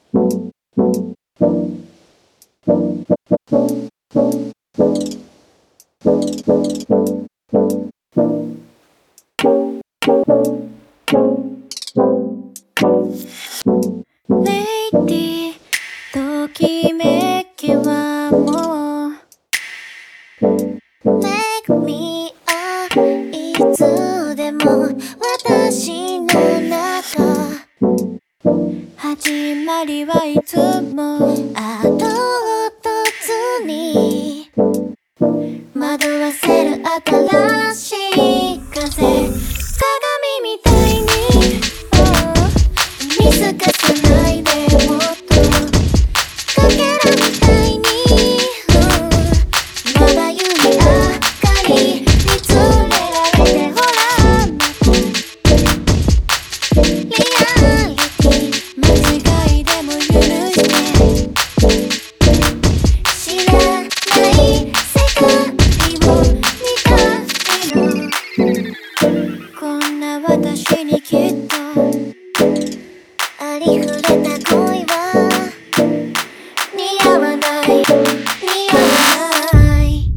レイディときめきはもう Make me up いつでも私の中始まりはいつも唐突に惑わせる新しい風鏡みたいに、見透かさないでもっとかけらみたいに、まばゆい明かりにつれられてほらリアリティ間違いでも許して知らない世界を見たいのこんな私にきっとありふれた恋は似合わない似合わない